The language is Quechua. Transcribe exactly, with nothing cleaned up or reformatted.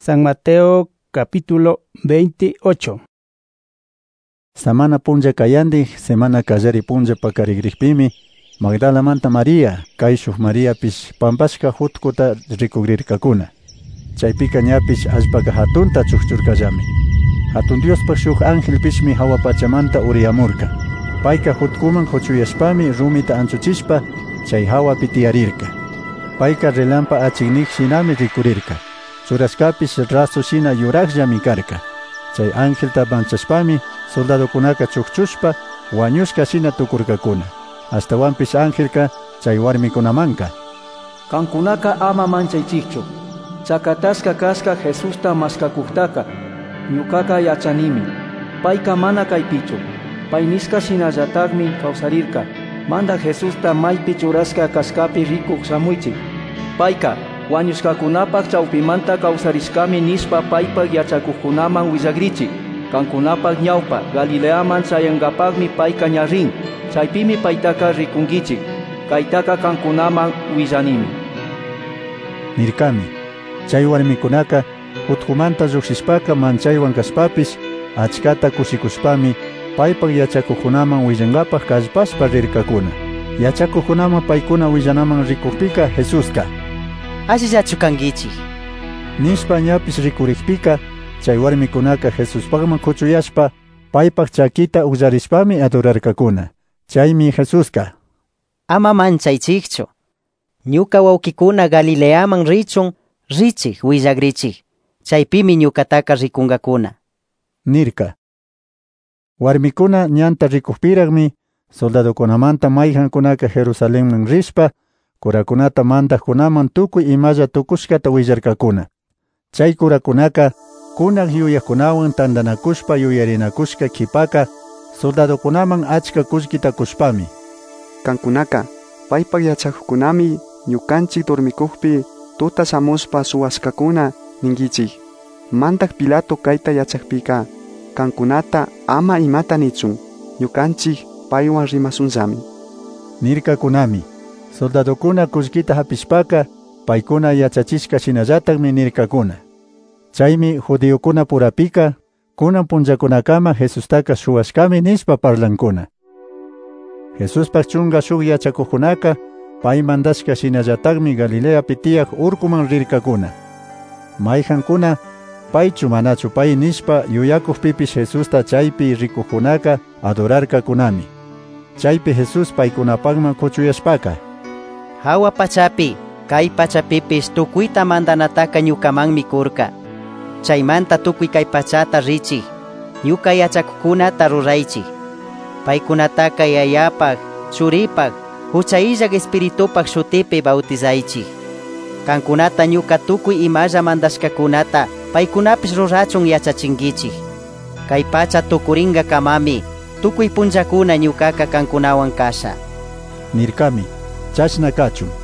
San Mateo capítulo veintiocho. Samana punja kayandi, semana kallari punja pakarigrikpimi, Magdala manta María, Kaishuh María pish pampashka hutkuta rikugrirkakuna. Chaypika ñapish allpaka hatunta chuchurkallami. Hatun Diospa shuk ángel pishmi hawa pachamanta uriyamurka. Payka hutkuman huchuyashpami rumita anchuchishpa, chay hawa pitiyarirka. Payka relampa achignik shinami rikurirka. Churaskapish raso shina yuraqllami karka. Chay ángel tapanchashpami soldadokunaka chukchushpa wañushka shina tukurkakuna. Hasta wampish angelka chay warmikunamanka. Kankunaka ama manchaychikchu. Chakataska kaska Jesusta maskakuktaka. Ñukaka yachanimi. Payka mana kaypichu. Pay niska shinallatakmi kawsarirka. Manda Jesusta maypi churaska kaskapi rikuq samuychik. Payka wañushkakunapak chawpimanta kawsarishkami nishpa paypak yachakuqkunaman willagrichik. Kankunapak ñawpa Galileaman chayangapakmi payka ñarin. Chaypimi paytaka rikungichik. Kaytaka kankunaman willanimi. Nirkami, chay warmikunaka hutkumanta lluqsishpaka manchaywan kashpapish achkata kushikushpami paypak yachakuqkunaman willangapaq kallpashpa rirkakuna. Yachakuqkunaman paykuna willanaman rikuqpika Jesuska allillachu kankichik nishpa ñapish rikurikpika chay warmikunaka Jesuspaqman kuchuyashpa paypak chakita uqllarishpami adorarkakuna. Chaymi Jesuska ama manchaychikchu. Ñuka wawkikuna Galileaman richun richik willagrichik. Chaypimi ñukataka rikungakuna nirka. Warmikuna ñanta rikuqpiraqmi soldadokunamanta mayqankunaka Jerusalemman rishpa kurakunata mandaqkunaman tukuy imalla tukushkata willarkakuna. Chay kurakunaka kunaq yuyaqkunawan tandanakushpa yuyarinakushka kipaka soldadokunaman achka kullkita kushpami. Kankunaka paypak yachakuqkunami ñukanchik dormikuqpi tuta shamushpa suwashkakuna ninkichik. Mantak Pilato kayta yachaqpika kankunata ama imata nichun ñukanchik paywan rimasunllami nirkakunami. Soldadokuna kullkita hapishpaka paykuna yachachishka shinallatakmi nirkakuna. Chaymi judíokuna purapika kunan punllakunakama Jesustaka shuwashkami nishpa parlankuna. Jesuspak chunga shuk yachakuqkunaka pay mandashka shinallatakmi Galilea pitiyaq urkuman rirkakuna. Mayqankuna paychu manachu pay nishpa yuyakuqpipish Jesusta chaypi rikuqkunaka adorarkakunami. Chaypi Jesus paykunapaqman kuchuyashpaka hawa pachapi kay pachapipish tukuyta mandanataka ñukamanmi kurka. Chaymanta tukuy kay pachata richik ñuka yachakuqkunata ruraychik. Paykunataka yayapak churipak huchayllak espiritupak shutipi bautizaychik. Kankunata ñuka tukuy imalla mandashkakunata paykunapish rurachun yachachinkichik. Kay pacha tukuringa kamami tukuy punllakuna ñukaka kankunawan kasha nirkami. Chashna kachun.